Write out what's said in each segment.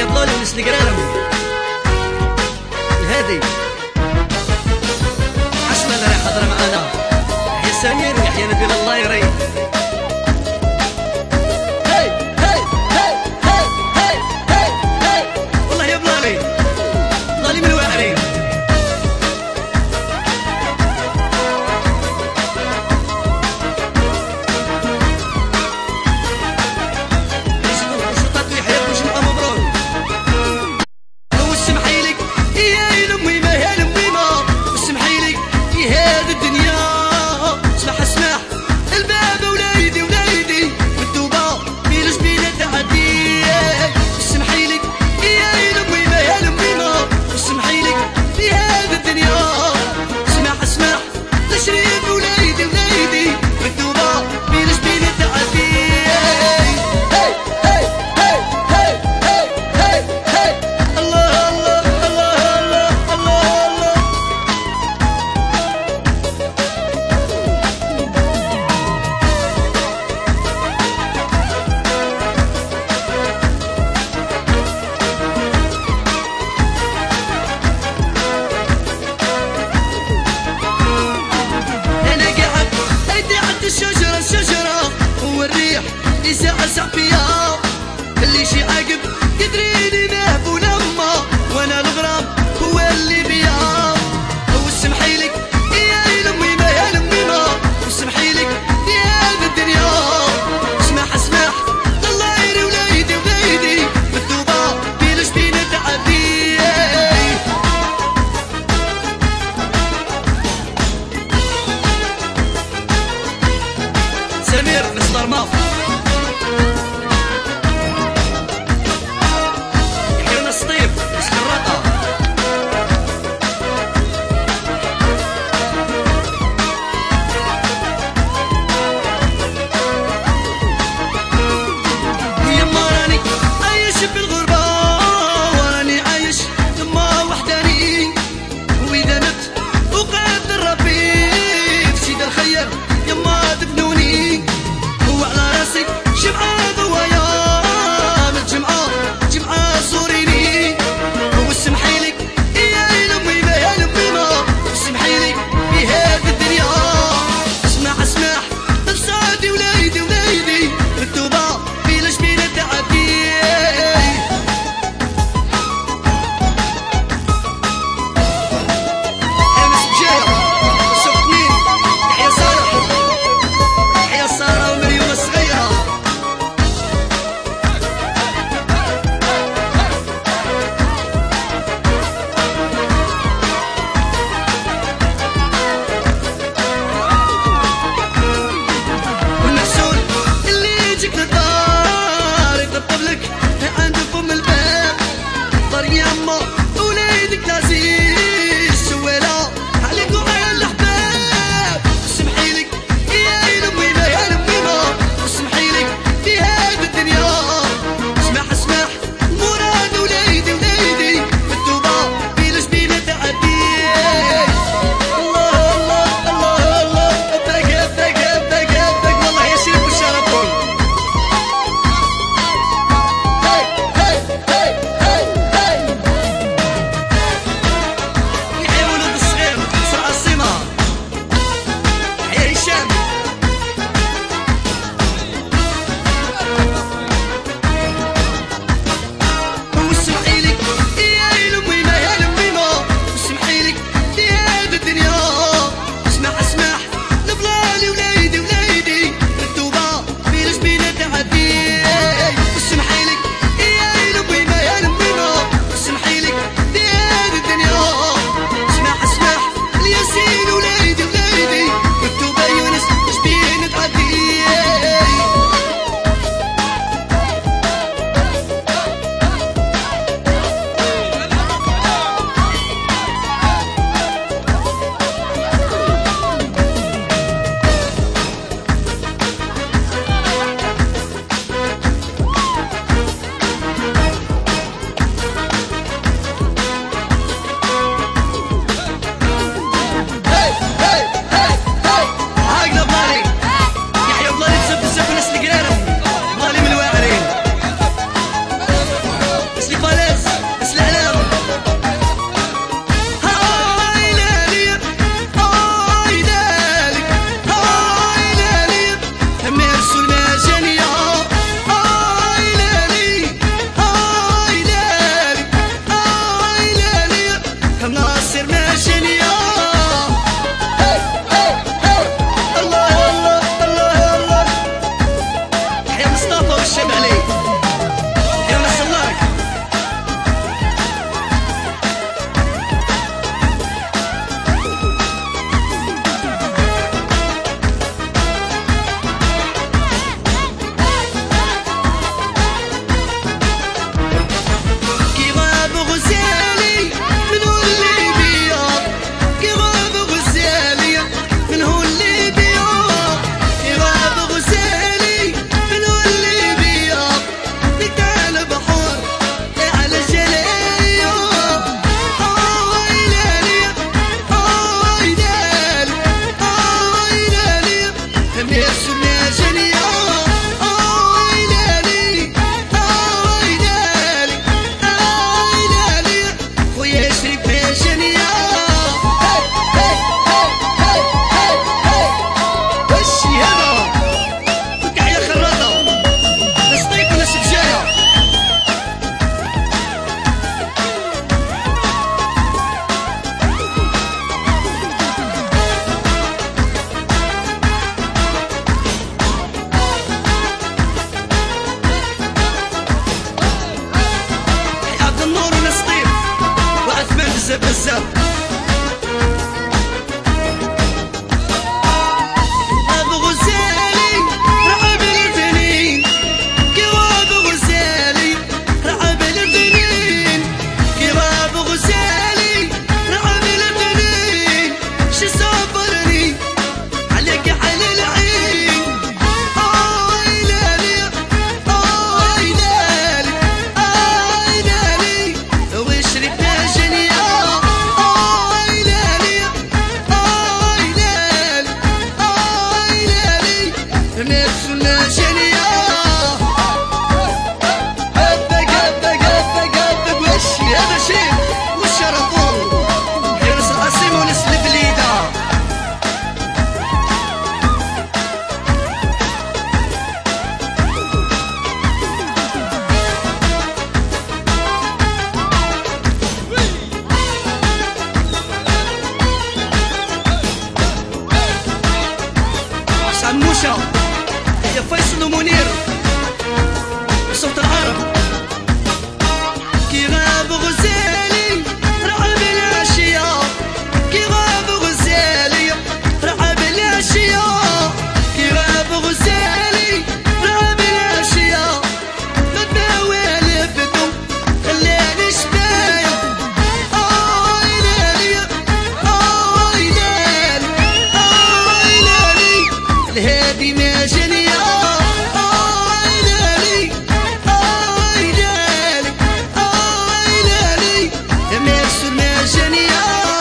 يضلوا ونس القرانم الهادي حسنا اللي راح حضر معانا يحيى سمير ويحيى نبيل الله يريح. والله يا بلالي بلالي من الواعرين بزاف بزاف. ابو غزالي رعب الفنين كيواب غزالي رعب الفنين كيواب غزالي رعب الفنين شي صبرني عليك على العين. لالي لالي لالي وشربنا جنيا. لالي لالي لالي نفسنا جنيا. قبك قبك قبك قبك وش هذا شيء وش رفض حرس العاصمة وناس البليدة. عموشة يا فيصل ومنير صوت العرب. كي غاب غزالي رعب الاشياء كي غاب غزالي رعب الاشياء كي غاب غزالي رعب الاشياء. غداوي لفتو خلاني شبايا. لالي لالي لالي الهادي ما جنيا. لالي لالي لالي ما يكسر ما جنيا.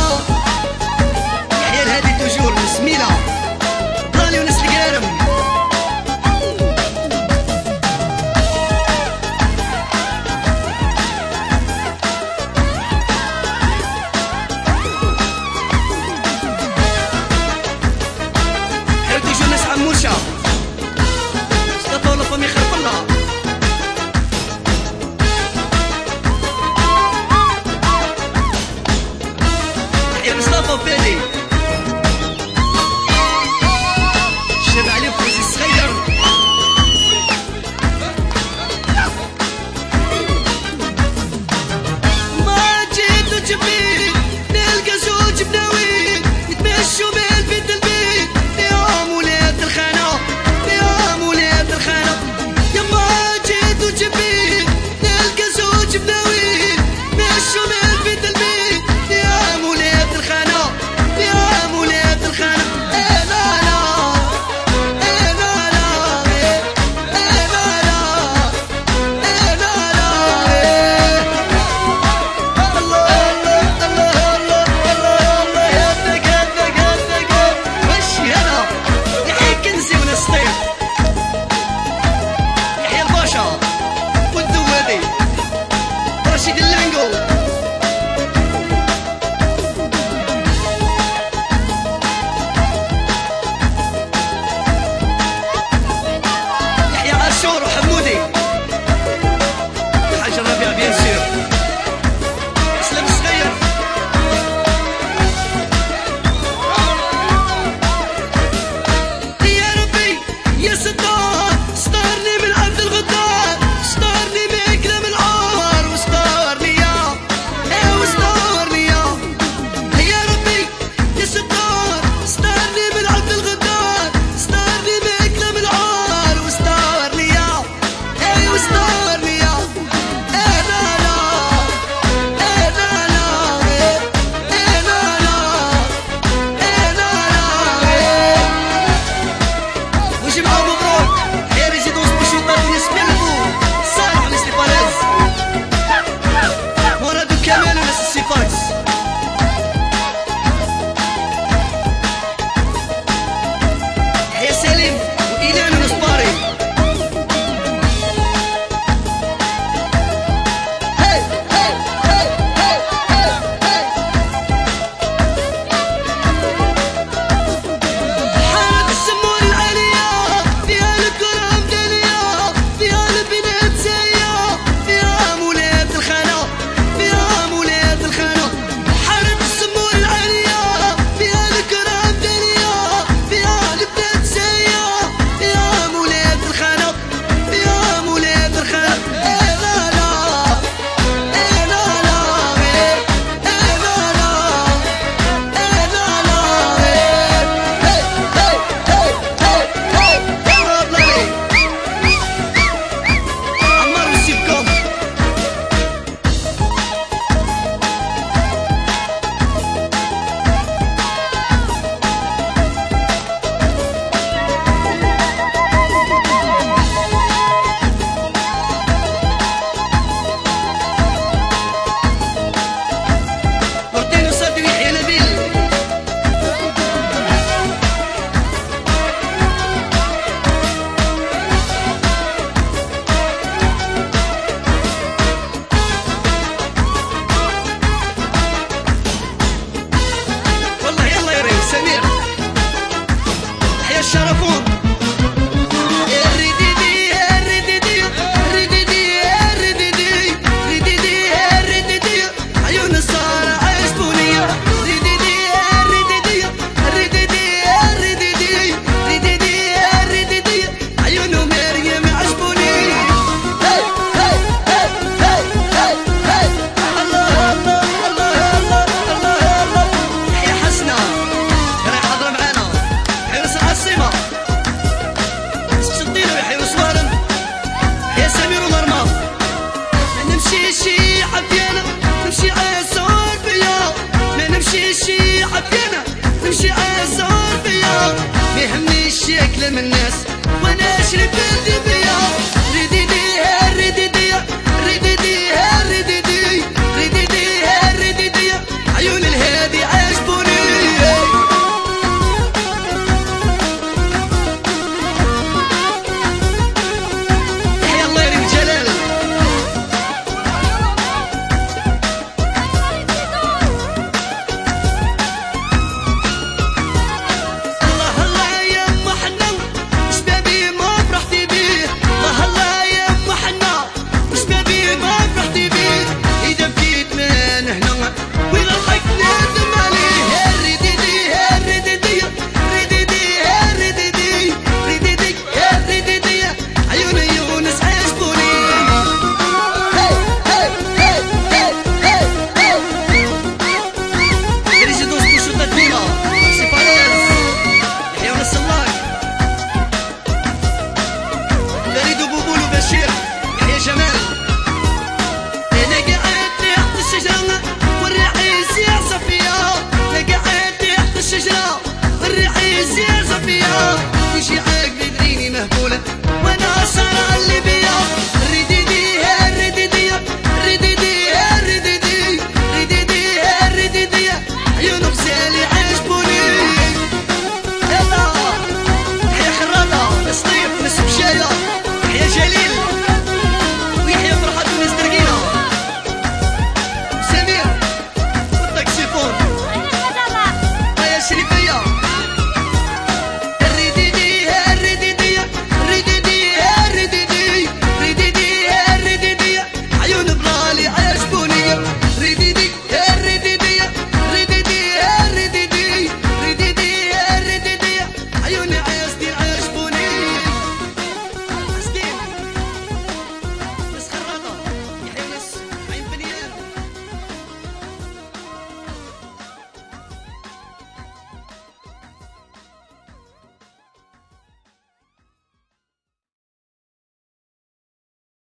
يحيى الهادي توجور السميلة براني وناس القارم. حيو توجور ناس عموشة مصطفى ولا فامي خلف الله. يحيى مصطفى وفادي شاب علي وفوزي الصغير. ما جيت وجبيت نلقى زوج بناوين يتمشوا بالبيت البيت يا ولاد الخانة يا ولاد الخانة. يا ما جيت وجبيت نلقى زوج بناوين مشوا بالبيت البيت يا ولاد الخانة يا ولاد الخانة. لا لا لا لا لا لا لا لا. الله الله اللي فات